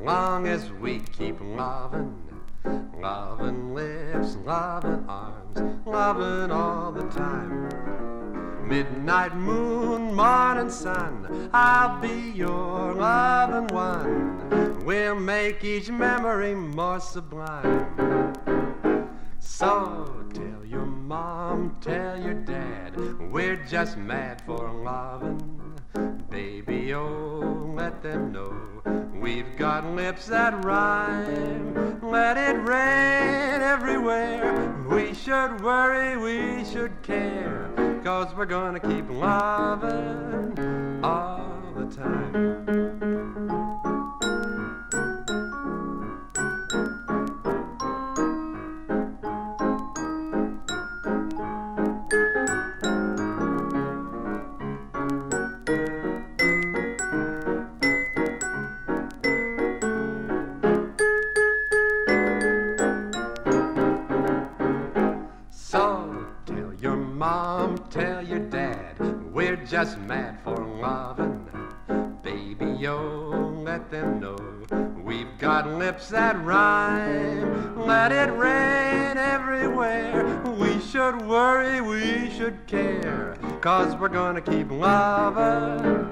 long as we keep loving, loving lips, loving arms, loving all the time. Midnight moon, morning sun, I'll be your loving one. We'll make each memory more sublime. So tell your mom, tell your dad, we're just mad for loving. Baby, oh, let them know we've got lips that rhyme. Let it rain everywhere. We should worry, we should care, 'cause we're gonna keep loving all the time. So tell your mom, tell your dad, we're just mad for loving. Baby, oh, let them know we've got lips that rhyme. Let it rain everywhere. We should worry, we should care, 'cause we're gonna keep loving